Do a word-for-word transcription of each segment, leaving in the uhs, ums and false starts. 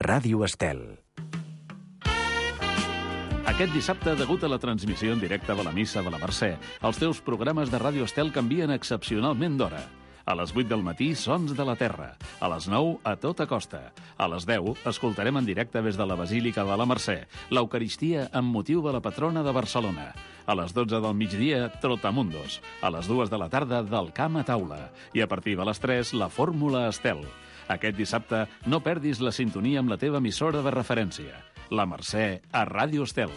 Ràdio Estel. Aquest dissabte, degut a la transmissió en directe de la Missa de la Mercè, els teus programes de Ràdio Estel canvien excepcionalment d'hora. A les vuit del matí, Sons de la Terra. A les nou, A tota costa. A les deu, escoltarem en directe des de la Basílica de la Mercè l'Eucaristia amb motiu de la patrona de Barcelona. A les dotze del migdia, Trotamundos. A les dues de la tarda, Del camp a taula. I a partir de les tres, la Fórmula Estel. Aquest dissabte, no perdis la sintonia amb la teva emissora de referència. La Mercè a Ràdio Estel.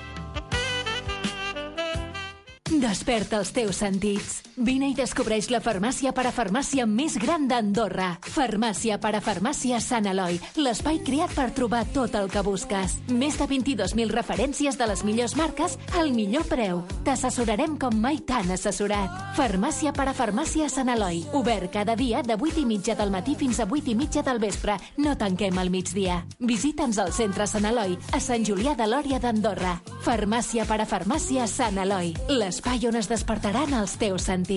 Desperta els teus sentits. Vine i descobreix la farmàcia parafarmàcia més gran d'Andorra. Farmàcia parafarmàcia Sant Eloi, l'espai creat per trobar tot el que busques. Més de vint-i-dos mil referències de les millors marques al millor preu. T'assessorarem com mai t'han assessorat. Farmàcia parafarmàcia Sant Eloi, obert cada dia de vuit i mitja del matí fins a vuit i mitja del vespre. No tanquem al migdia. Visita'ns al centre Sant Eloi, a Sant Julià de Lòria d'Andorra. Farmàcia parafarmàcia Sant Eloi, l'espai on es despertaran els teus sentits.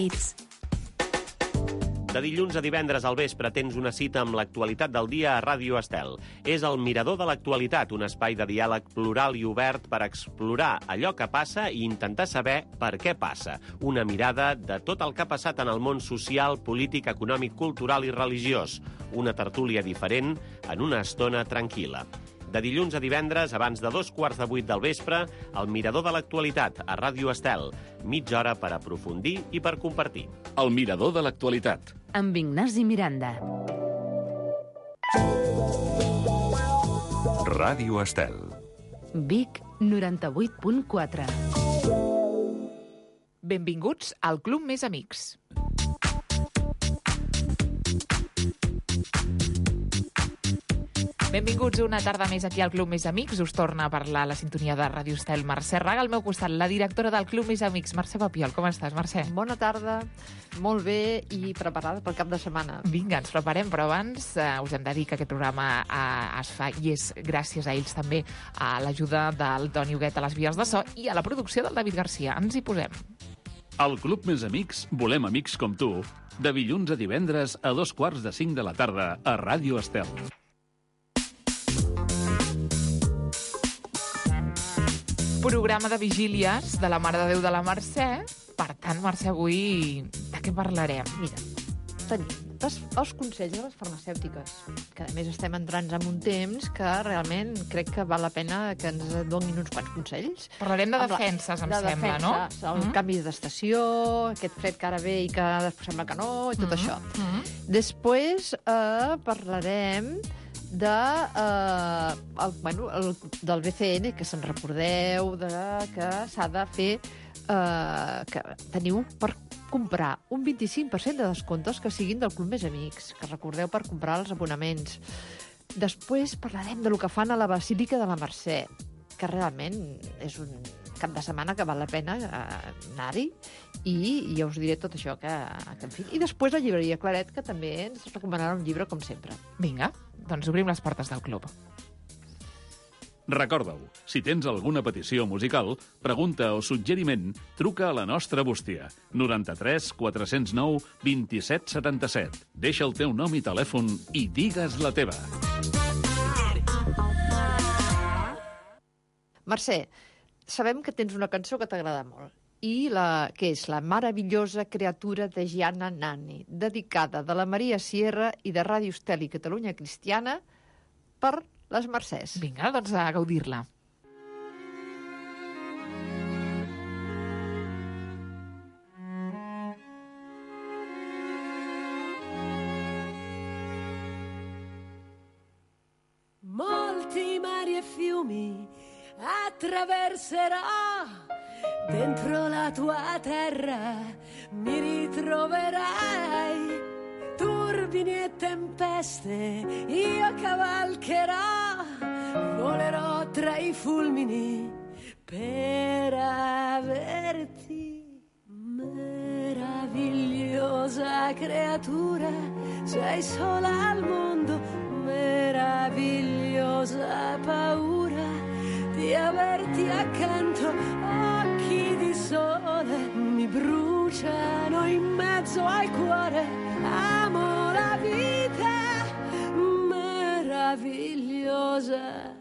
De dilluns a divendres al vespre tens una cita amb l'actualitat del dia a Ràdio Estel. És el Mirador de l'Actualitat, un espai de diàleg plural i obert per explorar allò que passa i intentar saber per què passa. Una mirada de tot el que ha passat en el món social, polític, econòmic, cultural i religiós. Una tertúlia diferent en una estona tranquil·la. De dilluns a divendres, abans de dos quarts de vuit del vespre, el Mirador de l'Actualitat, a Ràdio Estel. Mitja hora per aprofundir i per compartir. El Mirador de l'Actualitat. Amb Ignasi Miranda. Ràdio Estel. Vic noranta-vuit punt quatre. Benvinguts al Club Més Amics. Benvinguts una tarda més aquí al Club Més Amics. Us torna a parlar la sintonia de Ràdio Estel Mercè Raga. Al meu costat, la directora del Club Més Amics, Mercè Papiol. Com estàs, Mercè? Bona tarda, molt bé i preparada pel cap de setmana. Vinga, ens preparem, però abans eh, us hem de dir que aquest programa eh, es fa i és gràcies a ells també a l'ajuda del Toni Huguet a les vies de so i a la producció del David Garcia. Ens hi posem. Al Club Més Amics volem amics com tu. De dilluns a divendres a dos quarts de cinc de la tarda a Ràdio Estel. Programa de vigílies de la Mare de Déu de la Mercè. Per tant, Mercè, avui de què parlarem? Mira, tenim les, els consells de les farmacèutiques, que a més estem entrant en un temps que realment crec que val la pena que ens donin uns quants consells. Parlarem de Amb la- defenses, em de sembla, defenses, no? El Mhm. canvi d'estació, aquest fred que ara ve i que després sembla que no, i tot Mhm, això. mhm. Després eh, parlarem de, eh, el, bueno, el, del B C N, que se'n recordeu de que s'ha de fer eh, que teniu per comprar un vint-i-cinc per cent de descomptes que siguin del Club Més Amics, que recordeu per comprar els abonaments. Després parlarem de lo que fan a la Basílica de la Mercè, que realment és un cap de setmana que val la pena eh, anar-hi, i ja us diré tot això que, que en fi. I després la llibreria Claret, que també ens recomanarà un llibre com sempre. Vinga, doncs obrim les portes del club. Recorda-ho, si tens alguna petició musical, pregunta o suggeriment, truca a la nostra bústia. noranta-tres quatre cents nou vint-i-set setanta-set. Deixa el teu nom i telèfon i digues la teva. Mercè, sabem que tens una cançó que t'agrada molt, i la, que és La meravellosa criatura de Gianna Nani, dedicada de la Maria Sierra i de Ràdio Estel i Catalunya Cristiana per les Mercès. Vinga, doncs a gaudir-la. Molti mari e fiumi attraverserò, dentro la tua terra mi ritroverai, turbini e tempeste io cavalcherò, volerò tra i fulmini per averti. Meravigliosa creatura, sei sola al mondo, meravigliosa paura di averti accanto, occhi di sole mi bruciano in mezzo al cuore, amo la vita, meravigliosa meravigliosa.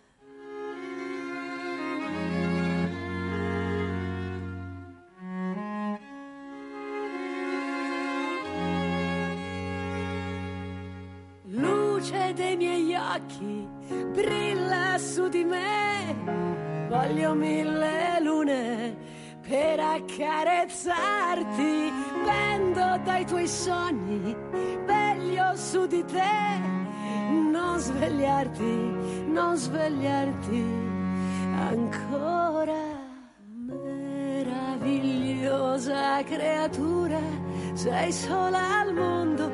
Luce dei miei occhi brilla su di me, voglio mille lune per accarezzarti, pendo dai tuoi sogni, veglio su di te, non svegliarti, non svegliarti ancora. Meravigliosa creatura, sei sola al mondo,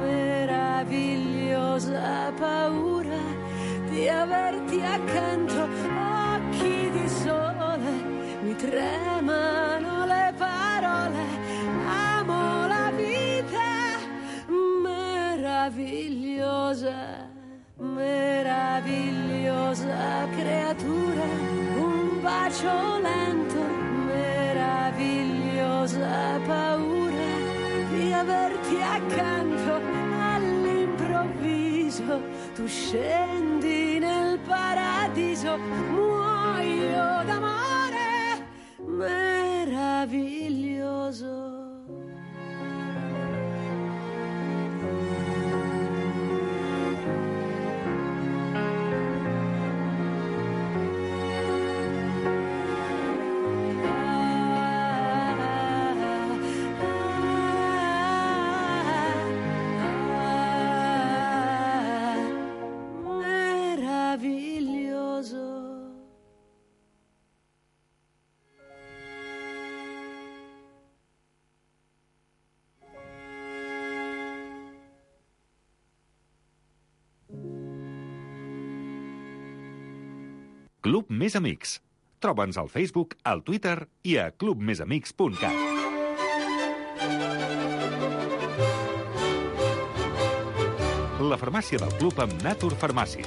meravigliosa paura di averti accanto, occhi di sole, mi tremano le parole, amo la vita, meravigliosa, meravigliosa creatura, un bacio lento, meravigliosa paura di averti accanto, all'improvviso tu scendi nel paradiso, muoio d'amore meraviglioso. Club Més Amics. Troba'ns al Facebook, al Twitter i a club més amics punt cat. La farmàcia del club amb Natur Farmàcia.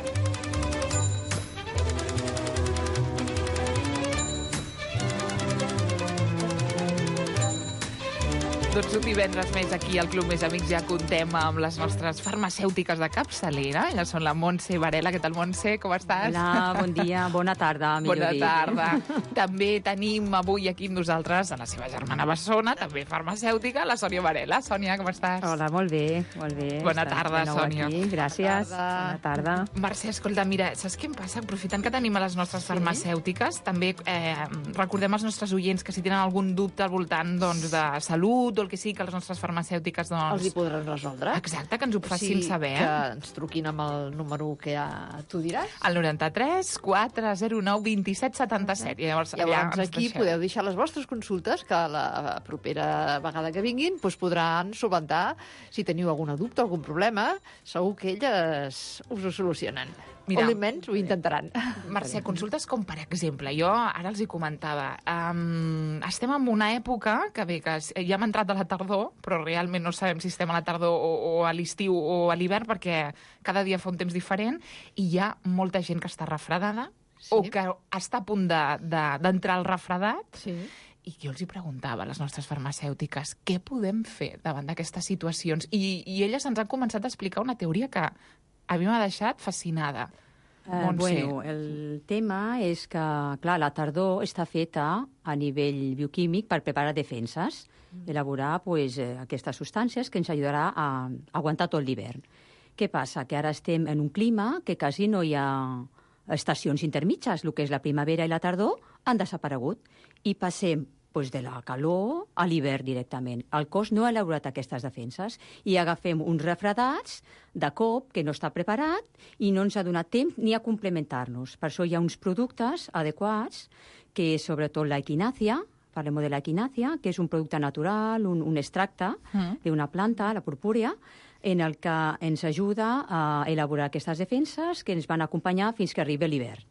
Doncs un divendres més aquí al Club Més Amics ja contem amb les nostres farmacèutiques de capçalera. Elles són la Montse Varela. Què tal, Montse? Com estàs? Hola, bon dia, bona tarda, millor Bona dir. tarda. També tenim avui aquí amb nosaltres a la seva germana bessona, també farmacèutica, la Sònia Varela. Sònia, com estàs? Hola, molt bé, molt bé. Bona Estàs tarda, de nou Sònia. Aquí. Gràcies, Bona tarda. bona tarda. Mercè, escolta, mira, saps què em passa? Aprofitant que tenim a les nostres farmacèutiques, també eh, recordem als nostres oients que si tenen algun dubte al voltant doncs, de salut o el que sigui, que les nostres farmacèutiques doncs... Els hi podran resoldre. Exacte, que ens ho facin saber. Que ens truquin amb el número que ja tu diràs. Al noranta-tres quatre zero nou vint set setanta set. I llavors, Llavors ja ens aquí deixeu. podeu deixar les vostres consultes, que la propera vegada que vinguin doncs podran solventar si teniu alguna dubte, algun problema. Segur que elles us ho solucionen. Mira. O almenys ho intentaran. Mercè, consultes com, per exemple, jo ara els hi comentava, um, estem en una època que bé, que ja hem entrat a la tardor, però realment no sabem si estem a la tardor o, o a l'estiu o a l'hivern, perquè cada dia fa un temps diferent, i hi ha molta gent que està refredada, Sí. o que està a punt d'entrar de, de, al refredat, Sí. i jo els hi preguntava a les nostres farmacèutiques què podem fer davant d'aquestes situacions. I, I elles ens han començat a explicar una teoria que a mi m'ha deixat fascinada. Eh, Montse. bueno, el tema és que, clar, la tardor està feta a nivell bioquímic per preparar defenses, elaborar pues, eh, aquestes substàncies que ens ajudarà a aguantar tot l'hivern. Què passa? Que ara estem en un clima que quasi no hi ha estacions intermitges, el que és la primavera i la tardor han desaparegut i passem pues, de la calor a l'hivern directament. El cos no ha elaborat aquestes defenses i agafem uns refredats de cop que no està preparat i no ens ha donat temps ni a complementar-nos. Per això hi ha uns productes adequats que és sobretot la equinàcia, parlem de la equinàcia, que és un producte natural, un, un extracte Mm. d'una planta, la purpúrea, en el que ens ajuda a elaborar aquestes defenses que ens van acompanyar fins que arribi l'hivern.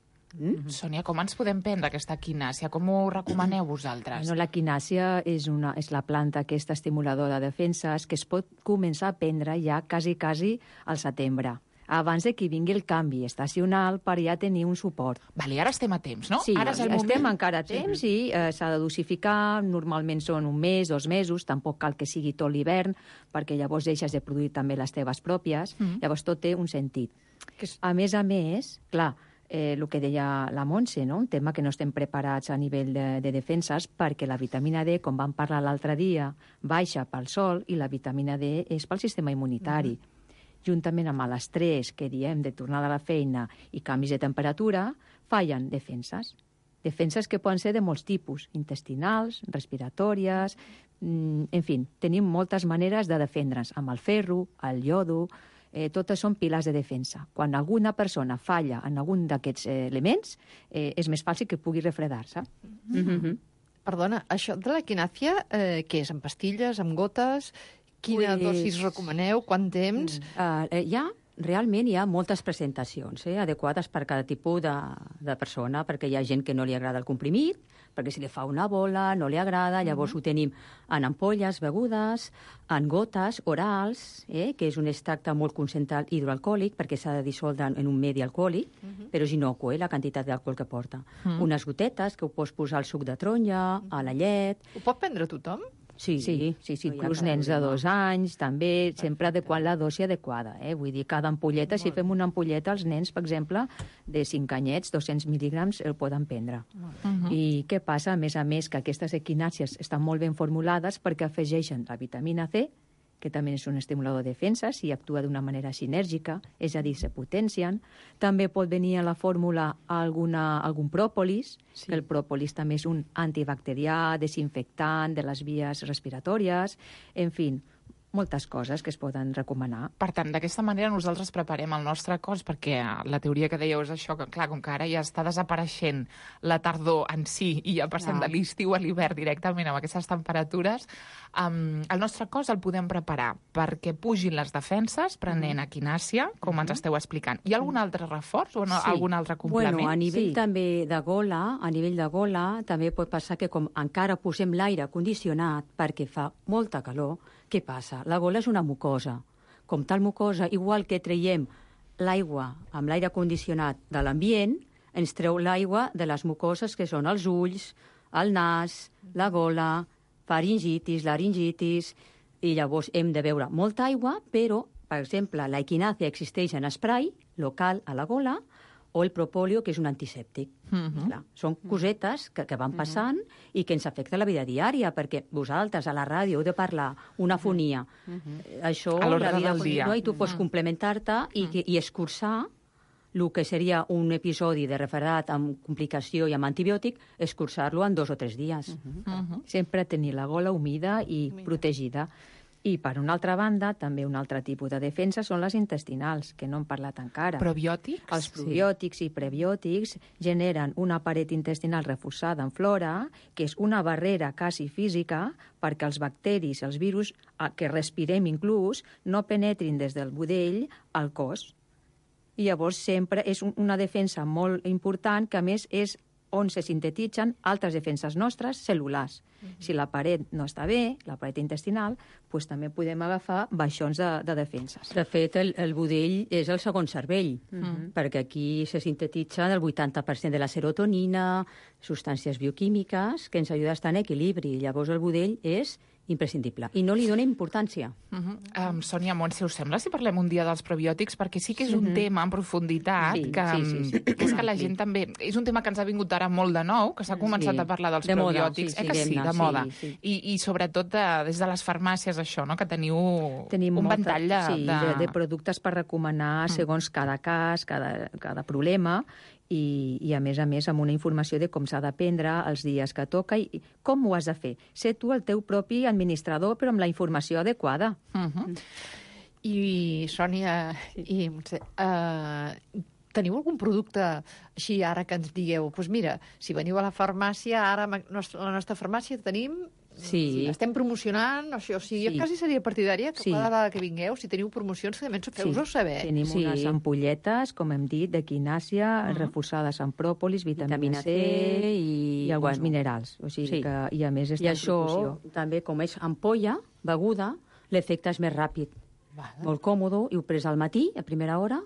Mm? Sònia, com ens podem prendre aquesta quinàcia? Com ho recomaneu vosaltres? Bueno, la quinàcia és, una, és la planta aquesta estimuladora de defenses que es pot començar a prendre ja quasi, quasi al setembre. abans de que vingui el canvi estacional per ja tenir un suport. Vale, ara estem a temps, no? Sí, ara és el estem moment... encara a temps sí. i eh, s'ha de dosificar, normalment són un mes, dos mesos, tampoc cal que sigui tot l'hivern, perquè llavors deixes de produir també les teves pròpies, mm. llavors tot té un sentit. A més a més, clar, eh, el que deia la Montse, no? Un tema que no estem preparats a nivell de, de defenses, perquè la vitamina D, com vam parlar l'altre dia, baixa pel sol i la vitamina D és pel sistema immunitari. Mm. Juntament amb l'estrès que diem de tornada a la feina i canvis de temperatura, fallen defenses. Defenses que poden ser de molts tipus, intestinals, respiratòries, mm, en fi, tenim moltes maneres de defendre'ns, amb el ferro, el iodo, eh, totes són pilars de defensa. Quan alguna persona falla en algun d'aquests eh, elements, eh, és més fàcil que pugui refredar-se. Mm-hmm. Mm-hmm. Perdona, això de l'equinàcia, eh, què és? En pastilles, amb gotes? Quina pues... dosis recomaneu? Quant temps? Uh, eh, hi ha, realment hi ha moltes presentacions eh, adequades per cada tipus de, de persona, perquè hi ha gent que no li agrada el comprimit, perquè si li fa una bola no li agrada, llavors uh-huh. ho tenim en ampolles begudes, en gotes orals, eh, que és un extracte molt concentrat hidroalcohòlic, perquè s'ha de dissoldre en un medi alcohòlic, uh-huh. però és innocu, eh, la quantitat d'alcohol que porta. Uh-huh. Unes gotetes que ho pots posar al suc de taronja, uh-huh. a la llet... Ho pot prendre tothom? Sí, sí, sí, sí, inclús nens de dos anys, també, sempre adequant la dosi adequada. Eh? Vull dir, cada ampolleta, si fem una ampolleta, els nens, per exemple, de cinc anyets, dos-cents mil·lígrams, el poden prendre. Uh-huh. I què passa? A més a més, que aquestes equinàcies estan molt ben formulades perquè afegeixen la vitamina C, que també és un estimulador de defenses i actua d'una manera sinèrgica, és a dir, se potencien. També pot venir a la fórmula alguna, algun pròpolis, sí. que el pròpolis també és un antibacterià, desinfectant de les vies respiratòries, en fi, moltes coses que es poden recomanar. Per tant, d'aquesta manera nosaltres preparem el nostre cos, perquè la teoria que dèieu és això, que clar, com que ara ja està desapareixent la tardor en si i ja passem ah. de l'estiu a l'hivern directament amb aquestes temperatures, um, el nostre cos el podem preparar perquè pugin les defenses prenent mm. equinàcia, com mm. ens esteu explicant. Hi ha algun altre reforç o no, sí. algun altre complement? Bueno, a nivell sí. també de gola, a nivell de gola, també pot passar que com encara posem l'aire condicionat perquè fa molta calor, què passa? La gola és una mucosa. Com tal mucosa, igual que traiem l'aigua amb l'aire condicionat de l'ambient, ens treu l'aigua de les mucoses que són els ulls, el nas, la gola, faringitis, laringitis, i llavors hem de beure molta aigua, però, per exemple, la equinàcia existeix en spray local a la gola, o el propòlio, que és un antisèptic. Uh-huh. Clar, són cosetes que, que van passant uh-huh. i que ens afecta la vida diària, perquè vosaltres a la ràdio heu de parlar una fonia. Uh-huh. Això, la vida continua, i tu uh-huh. pots complementar-te i, uh-huh. i escurçar el que seria un episodi de refredat amb complicació i amb antibiòtic, escurçar-lo en dos o tres dies. Uh-huh. Uh-huh. Sempre tenir la gola humida i humida. protegida. I, per una altra banda, també un altre tipus de defensa són les intestinals, que no hem parlat encara. Probiòtics? Els probiòtics sí. i prebiòtics generen una paret intestinal reforçada en flora, que és una barrera quasi física perquè els bacteris, els virus, que respirem inclús, no penetrin des del budell al cos. I llavors sempre és una defensa molt important, que a més és on se sintetitzen altres defenses nostres cel·lulars. Uh-huh. Si la paret no està bé, la paret intestinal, doncs també podem agafar baixons de, de defenses. De fet, el, el budell és el segon cervell, uh-huh. perquè aquí se sintetitza el vuitanta per cent de la serotonina, substàncies bioquímiques, que ens ajuda a estar en equilibri. Llavors el budell és imprescindible. I no li dona importància. Uh-huh. um, Sònia Montse, us sembla si parlem un dia dels probiòtics? Perquè sí que és un uh-huh. tema en profunditat, sí, que, sí, sí, sí. que és que la gent també... És un tema que ens ha vingut ara molt de nou, que s'ha començat sí. a parlar dels de probiòtics. moda, sí, eh que sí, de sí, moda. Sí. I, I sobretot de, des de les farmàcies, això, no? Que teniu Tenim un molta, ventall de, sí, de... de... de productes per recomanar segons cada cas, cada, cada problema, i, i a més a més amb una informació de com s'ha de prendre, els dies que toca i com ho has de fer. Ser tu el teu propi administrador, però amb la informació adequada. Uh-huh. I, Sònia, i, uh, teniu algun producte així ara que ens digueu, doncs pues mira, si veniu a la farmàcia, ara a la nostra farmàcia tenim... Sí. Estem promocionant, o sigui, sí. jo quasi seria partidària que sí. cada vegada que vingueu, si teniu promocions, també ens feu-vos sí. saber. Tenim sí. unes ampolletes, com hem dit, d'equinàcia, uh-huh. reforçades amb pròpolis, vitamina, vitamina C, C i, i alguns bueno, minerals. O sigui sí. que, i a més està I això, promoció. també, com és ampolla, beguda, l'efecte és més ràpid. Vale. Molt còmode, i ho pres al matí, a primera hora,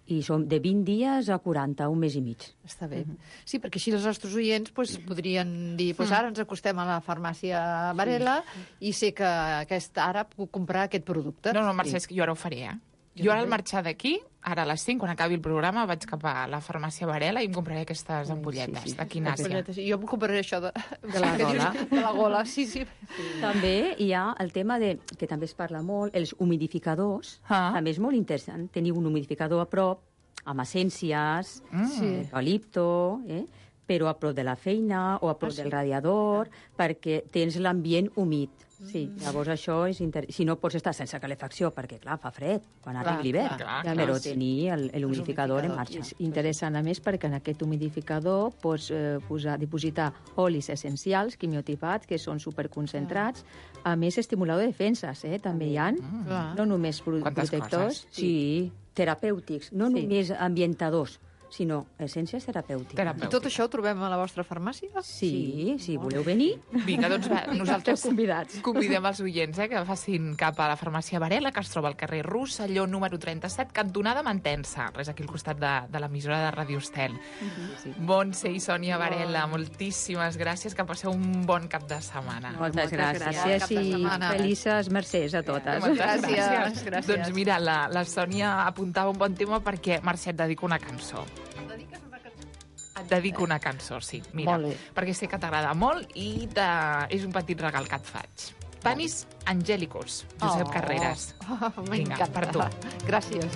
I són de vint dies a quaranta, un mes i mig. Està bé. Sí, perquè així els nostres oients pues, podrien dir pues, ara ens acostem a la farmàcia Varela sí. i sé que aquesta, ara puc comprar aquest producte. No, no, Mercè, és que jo ara ho faré, eh? Jo ara al marxar d'aquí, ara a les cinc, quan acabi el programa, vaig cap a la farmàcia Varela i em compraré aquestes ampolletes sí, sí. de quinàsia. Jo em compraré això de, de la gola. De la gola, sí, sí. sí. També hi ha el tema de, que també es parla molt, els humidificadors. Ah. També és molt interessant tenir un humidificador a prop, amb essències, mm. sí. eucalipto, eh? però a prop de la feina o a prop ah, sí. del radiador, perquè tens l'ambient humit. Sí, llavors això és inter... Si no pots estar sense calefacció, perquè, clar, fa fred quan arribi l'hivern, però sí. tenir l'humidificador en marxa. És interessant, a més, perquè en aquest humidificador pots eh, posar, dipositar olis essencials, quimiotipats, que són superconcentrats, a més, estimulador de defenses, eh? També hi ha, mm. no només protectors, sí, terapèutics, no sí. només ambientadors, sinó essències terapèutiques. terapèutiques. I tot això ho trobem a la vostra farmàcia? Sí, sí. si voleu venir. Vinga, doncs va, nosaltres convidats. convidem els oients eh, que facin cap a la farmàcia Varela, que es troba al carrer Rosselló número trenta-set, cantonada Mantensa, res aquí al costat de, de l'emissora de Ràdio Estel. Uh-huh. sí. Montse i Sònia Varela, moltíssimes gràcies, que passeu un bon cap de setmana. Moltes, Moltes gràcies, gràcies i felices mercès a totes. Moltes gràcies. gràcies. gràcies. Doncs mira, la, la Sònia apuntava un bon tema perquè Mercè et dedica una cançó. Et dedico una cançó, sí. Mira, perquè sé que t'agrada molt i te... és un petit regal que et faig. Panis Angelicus, Josep oh, Carreras. Oh, Vinga, per tu. Gràcies.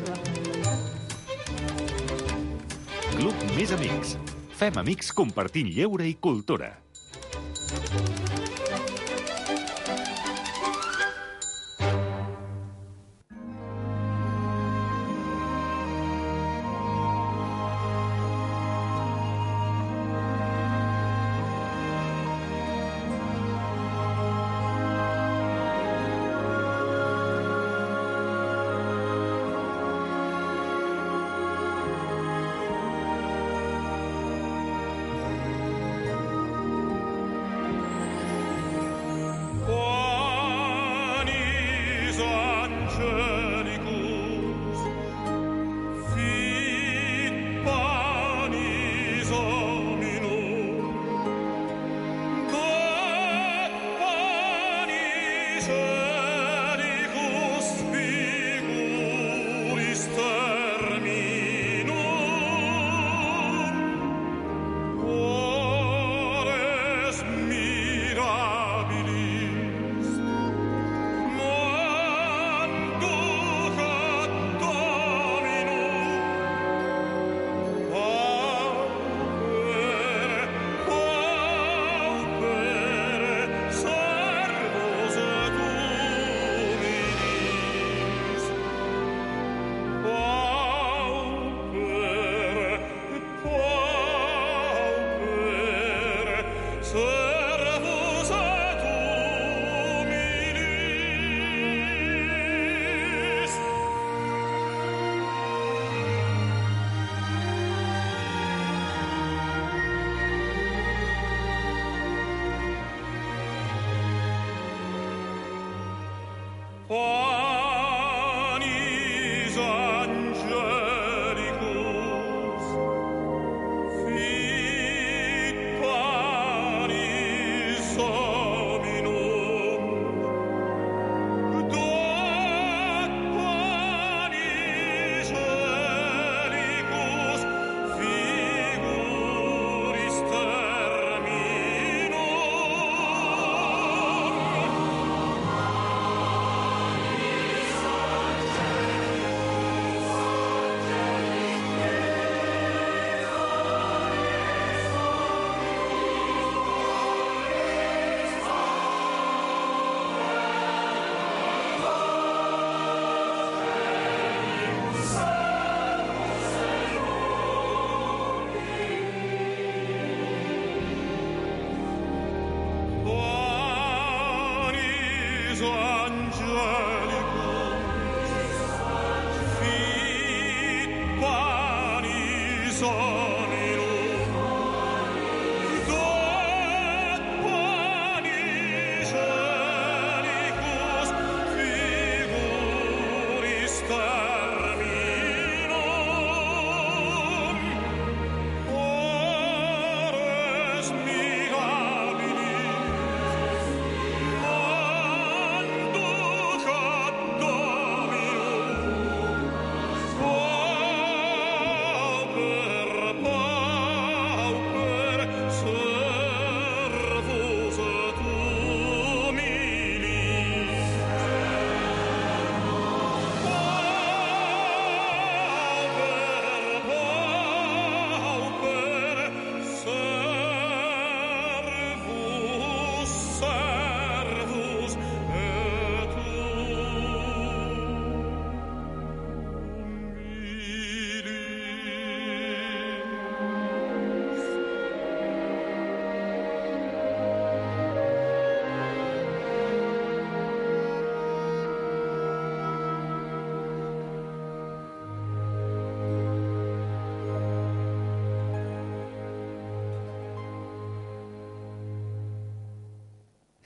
Club Més Amics. Fem amics compartint lleure i cultura.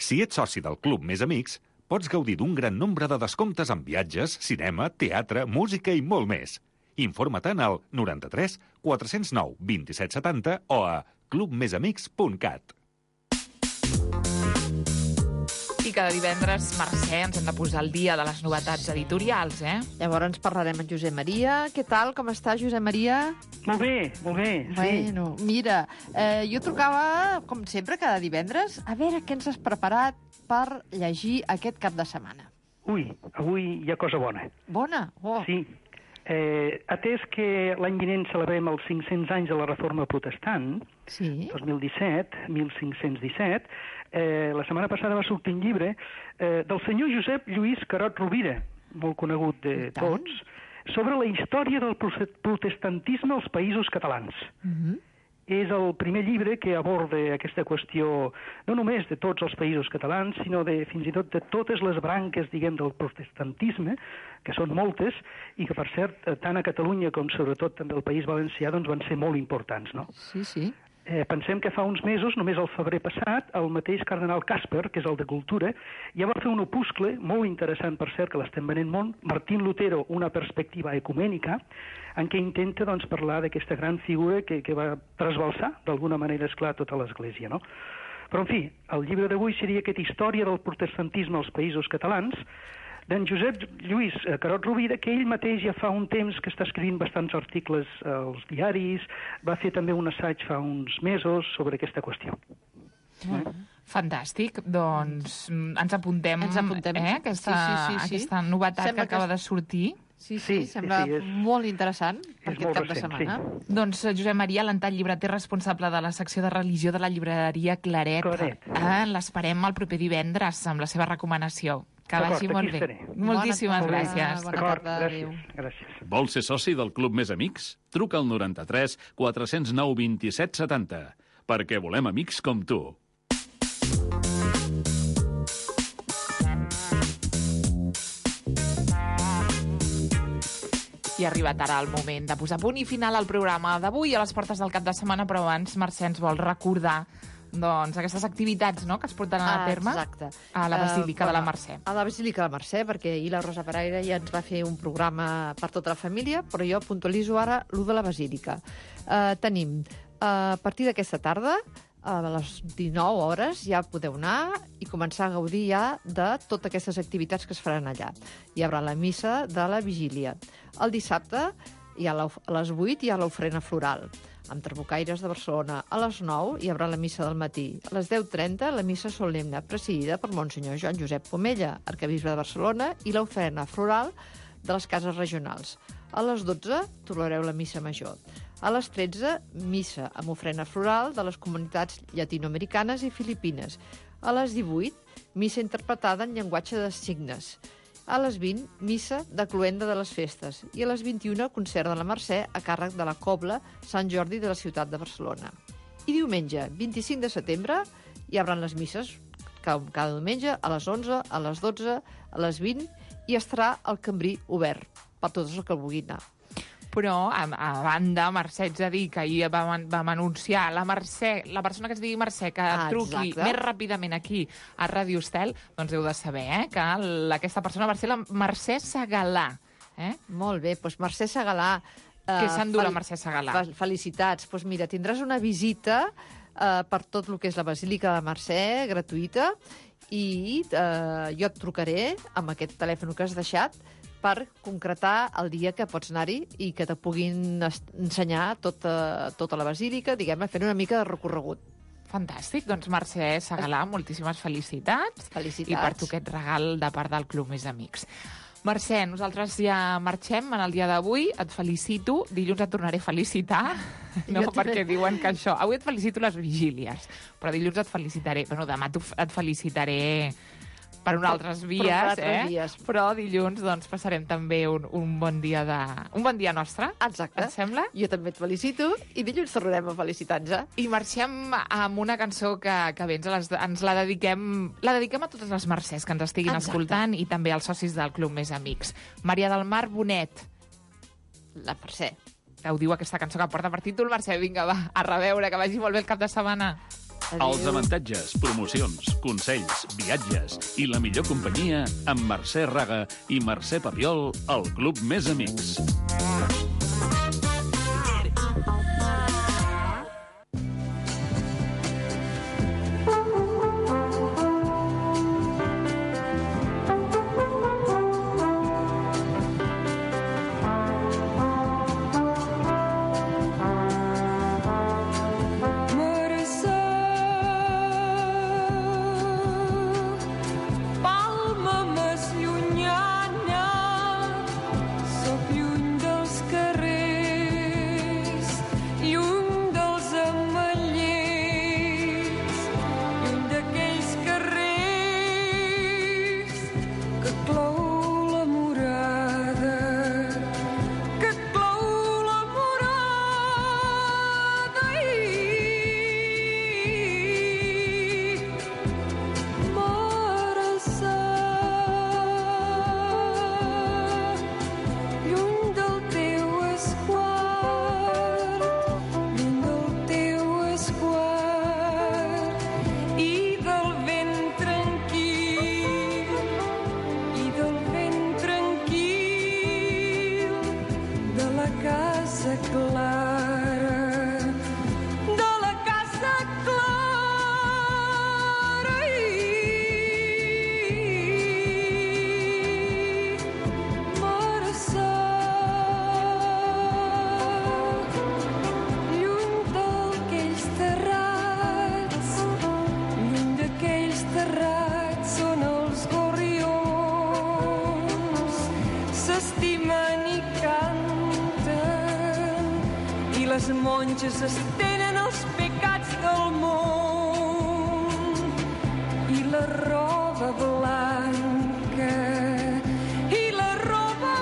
Si ets soci del Club Més Amics, pots gaudir d'un gran nombre de descomptes en viatges, cinema, teatre, música i molt més. Informa't-en al noranta-tres quatre cents nou vint-i-set setanta o a club més amics punt cat. I cada divendres, Mercè, ens hem de posar al dia de les novetats editorials, eh? Llavors parlarem amb Josep Maria. Què tal? Com està, Josep Maria? Molt bé, molt bé, sí. Bueno, mira, eh, jo trucava, com sempre, cada divendres, a veure què ens has preparat per llegir aquest cap de setmana. Ui, avui hi ha cosa bona. Bona? Oh. Sí. Eh, atès que l'any vinent celebrem els cinc-cents anys de la Reforma Protestant, sí. dos mil disset, mil cinc-cents disset, eh, la setmana passada va sortir un llibre eh, del senyor Josep Lluís Carot Rovira, molt conegut de tots, sobre la història del protestantisme als països catalans. Mm-hmm. És el primer llibre que aborda aquesta qüestió no només de tots els països catalans, sinó de, fins i tot de totes les branques, diguem, del protestantisme, que són moltes, i que, per cert, tant a Catalunya com sobretot també al País Valencià, doncs van ser molt importants, no? Sí, sí. Eh, pensem que fa uns mesos, només el febrer passat, el mateix cardenal Casper, que és el de Cultura, ja va fer un opuscle molt interessant, per cert, que l'estem venent molt, Martín Lutero, una perspectiva ecumènica, en què intenta doncs, parlar d'aquesta gran figura que, que va trasbalsar, d'alguna manera, esclar, tota l'Església, no? Però, en fi, el llibre d'avui seria aquesta història del protestantisme als països catalans, d'en Josep Lluís Carot Rovira, que ell mateix ja fa un temps que està escrivint bastants articles als diaris, va fer també un assaig fa uns mesos sobre aquesta qüestió. Mm. Fantàstic, doncs ens apuntem, ens apuntem. Eh, aquesta, sí, sí, sí, sí. aquesta novetat Sembla que acaba que... de sortir. Sí, sí, sí, sembla sí, és... molt interessant per aquest cap recent, de setmana. Sí. Doncs Josep Maria Lantall, llibreter responsable de la secció de religió de la llibreria Claret. Claret. Eh, L'esperem el proper divendres amb la seva recomanació. Que vagi molt bé. Estaré. Moltíssimes bona gràcies. Bona tarda, adéu. Gràcies, gràcies. Vols ser soci del Club Més Amics? Truca al noranta-tres quatre cents nou vint-i-set setanta, perquè volem amics com tu. I ha arribat ara el moment de posar punt i final al programa d'avui a les portes del cap de setmana, però abans Mercè ens vol recordar doncs, aquestes activitats, no?, que es porten a terme Exacte. a la Basílica uh, de la Mercè. A la Basílica de la Mercè, perquè ahir la Rosa Pereira ja ens va fer un programa per tota la família, però jo puntualitzo ara l'u de la Basílica. Uh, tenim, uh, a partir d'aquesta tarda, a les dinou hores, ja podeu anar i començar a gaudir ja de totes aquestes activitats que es faran allà. Hi haurà la missa de la vigília. El dissabte, ja a les vuit, hi ha l'ofrena floral amb Trabucaires de Barcelona. A les nou hi haurà la missa del matí. A les deu trenta, la missa solemne, presidida per Monsenyor Joan Josep Pomella, arquebisbe de Barcelona, i l'ofrena floral de les cases regionals. A les dotze trobareu la missa major. A les tretze, missa amb ofrena floral de les comunitats llatinoamericanes i filipines. A les divuit, missa interpretada en llenguatge de signes. A les vint, missa de cloenda de les festes. I a les vint-i-una, concert de la Mercè a càrrec de la Cobla Sant Jordi de la ciutat de Barcelona. I diumenge, vint-i-cinc de setembre, hi haurà les misses cada diumenge a les onze, a les dotze, a les vint, i estarà el cambrí obert per tots els que vulguin anar. Però, a, a banda, Mercè, ets a dir que ahir vam, vam anunciar la Mercè, la persona que es digui Mercè, que ah, truqui exacte. més ràpidament aquí a Ràdio Estel, doncs heu de saber eh, que el, aquesta persona va ser la Mercè Segalà. Eh? Molt bé, doncs Mercè Segalà... Eh, Què s'endú la Mercè Segalà? Felicitats. Doncs mira, tindràs una visita eh, per tot el que és la Basílica de Mercè, gratuïta, i eh, jo et trucaré amb aquest telèfon que has deixat per concretar el dia que pots anar-hi i que te puguin ensenyar tota, tota la basílica, diguem-ne, fent una mica de recorregut. Fantàstic, doncs Mercè Segalà, moltíssimes felicitats. Felicitats. I per tu aquest regal de part del Club Més Amics. Mercè, nosaltres ja marxem en el dia d'avui, et felicito, dilluns et tornaré a felicitar, no perquè diuen que això... Avui et felicito les vigílies, però dilluns et felicitaré, bueno, demà et felicitaré per unes altres vies, per altres eh? vies. Però dilluns doncs, passarem també un, un, bon dia de... un bon dia nostre. Exacte. Et sembla? Jo també et felicito i dilluns tornarem a felicitar-nos. I marxem amb una cançó que, que bé, ens, les, ens la dediquem la dediquem a totes les Mercès que ens estiguin Exacte. escoltant i també als socis del Club Més Amics. Maria del Mar Bonet. La Mercè. Ho diu aquesta cançó que porta per títol, Mercè. Vinga, va, a reveure, que vagi molt bé el cap de setmana. Els avantatges, promocions, consells, viatges i la millor companyia amb Mercè Raga i Mercè Papiol al Club Més Amics. monges estenen els pecats del món i la roba blanca i la roba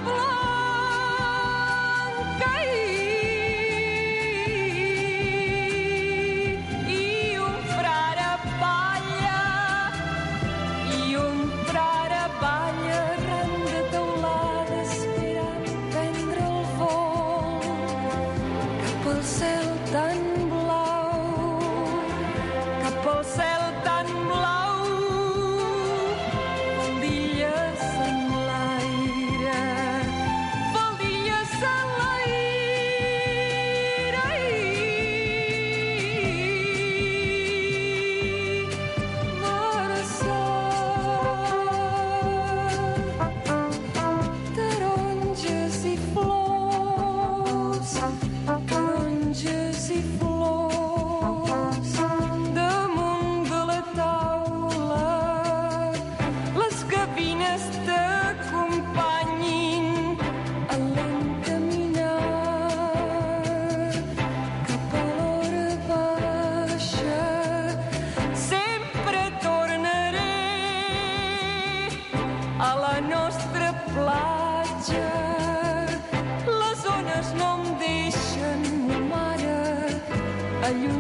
blanca i, i un frare balla i un frare balla arran de teulada esperant prendre el vol cap al cel tan blau, cap al cel tan blau, faldilles en l'aire, faldilles en l'aire i taronges i flors, taronges i flors damunt de la taula, les gavines t'acompanyin en l'encaminar cap a l'hora baixa. Sempre tornaré a la nostra platja. Les ones no em deixen, ma mare, allunyar